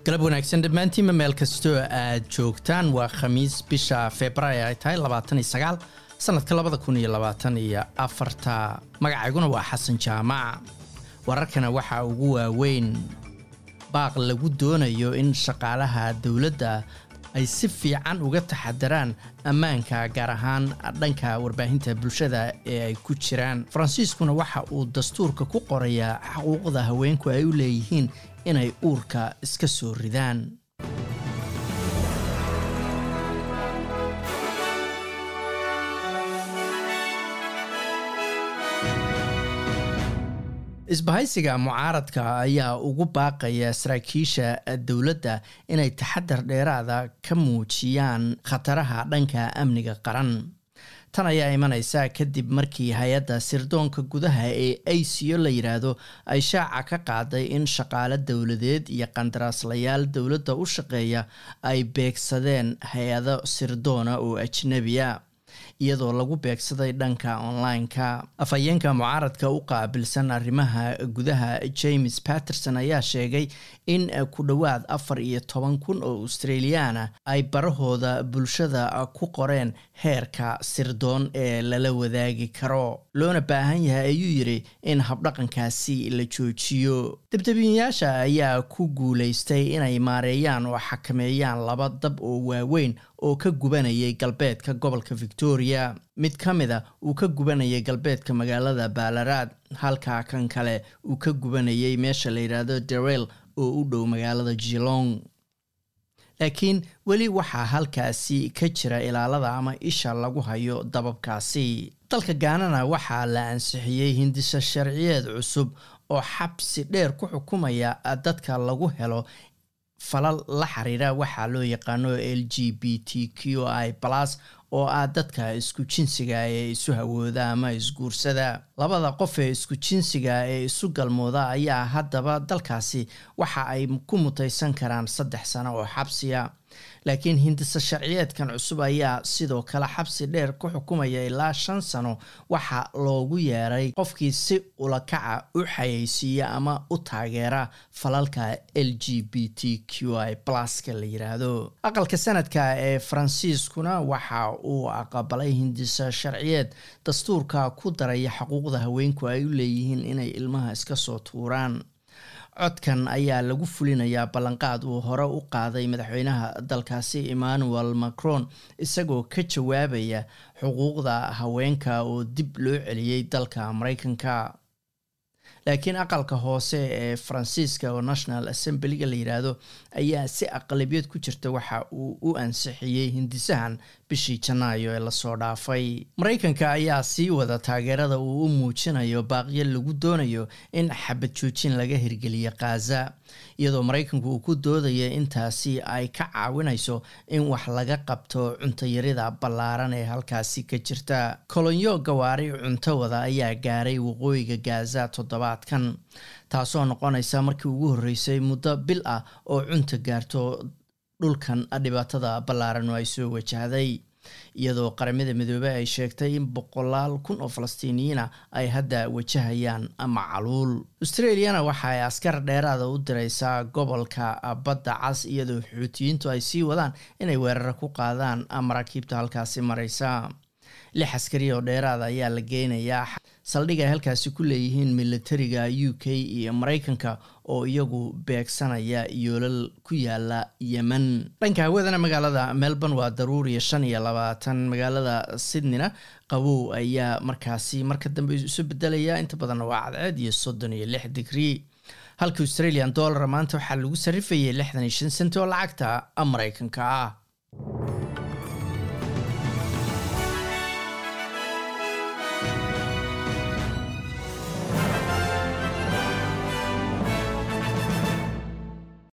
galab wanaagsan dhammaantiin meel kastoo aad joogtaan waa khamiis bisha Febraayo ay tahay 29 sanadka 2024 magacayguna waa Xasan Jaamac wararkana waxa ugu waaweyn baaq lagu doonayo in shaqaalaha dawladda ay si fiican uga taxadaraan ammaanka gaar ahaan dhanka warbaahinta bulshada ee ay ku jiraan Franciscuna waxa uu dastuurka ku qorayaa xuquuqda haweenku ay u leeyihiin inay uurka iska soo ridaan isbahaysiga mucaaradka ayaa ugu baaqaya saraakiisha dawladda inay taxadar dheeraada ka muujiyaan khataraha dhanka amniga qaran tan ayaa imanaysa kadib markii hay'adda sirdoonka gudaha ee ACO la yiraahdo ay shaaca ka qaaday in shaqaale dawladeed iyo qandaraaslayaal dawladda u shaqeeya ay beegsadeen hay'ado sirdoona oo ajnabiya iyadoo lagu beegsaday dhanka online-ka afhayeenka mucaaradka u qaabilsan arrimaha gudaha James Patterson ayaa sheegay in ku dhawaad 14,000 oo Australiana ay barahooda bulshada ku qoreen heerka sirdoon ee lala wadaagi karo loona baahan yahay ayuu yiri in habdhaqankaasi la joojiyo dibdibinayaasha ayaa ku guuleystay inay maareeyaan oo xakameeyaan laba dab oo waaweyn oo ka gubanayay galbeedka gobolka Victoria mid kamida uu ka gubanayay galbeedka magaalada Ballarat halka kan kale uu ka gubanayay meesha la yiraahdo Darrell oo u dhow magaalada Geelong laakiin weli waxa halkaasi ka jira ilaalada ama isha lagu hayo dababkaasi dalka Ghana waxa la ansixiyay hindisa sharciyeed cusub oo xabsi dheer ku xukumaya dadka lagu helo falal la xiriira waxa loo yaqaano LGBTQI+ oo dadka isku jinsiga ee isu hawooda ama isguursada labada qof ee isku jinsiga ee isu galmooda ayaa haddaba dalkaasi waxa ay ku mutaysan karaan 3 sano oo xabsiya laakiin hindisa sharciyeedkan cusub ayaa sidoo kale xabsi dheer ku xukumaya ilaa 5 sano waxa loogu yeeray qofkii si ula kaca u xayeysiiya ama u taageera falalka LGBTQI+ ka la yiraahdo aqalka sanadka ee Franciscuna waxa uu aqbalay hindisa sharciyeed dastuurka ku daraya xuquuqda haweenku ay u leeyihiin inay ilmaha iska soo tuuraan codkan ayaa lagu fulinayaa ballanqaad uu hore u qaaday madaxweynaha dalkaasi Emmanuel Macron isagoo ka jawaabaya xuquuqda haweenka oo dib loo celiyay dalka Mareykanka laakiin aqalka hoose ee Francisca oo National Assembly la yiraahdo ayaa si aqlabiyad ku jirta waxa uu u ansixiyay hindisahan bishii Janaayo ee la soo dhaafay Mareykanka ayaa sii wada taageerada uu u muujinayo baaqyo lagu doonayo in xabad joojin laga hirgeliyo Gaza iyadoo Mareykanku uu ku doodayo intaasi ay ka caawinayso in wax laga qabto cunto yarida ballaaran ee halkaasi ka jirta kolonyo gawaari cunto wada ayaa gaaray waqooyiga Gaza toddobaadkan taasoo noqonaysa markii ugu horeysay muddo bil ah oo cunto gaarto dhulkan dhibaatada ballaaran oo ay soo wajahday iyadoo qaramada midoobay ay sheegtay in 100,000 oo Falastiiniyiin ay hadda wajahayaan macaluul Australiana waxa ay askar dheeraad u diraysaa gobolka badda cas iyadoo xuutiyiintu ay sii wadaan inay weerar ku qaadaan maraakiibta halkaasi maraysa 6 askari oo dheeraad ayaa la geynayaa saldhig ay halkaasi ku leeyihiin militariga UK iyo Mareykanka oo iyagu beegsanaya yoolal ku yaala Yemen dhanka hawadana magaalada Melbourne waa daruuri 25 magaalada Sydneyna qabow ayaa markaasi marka dambe isu bedelaya inta badan waa cadceed iyo 36 degree halka Australian dollar maanta waxa lagu sarifayay 65 sent oo lacagta Mareykanka ah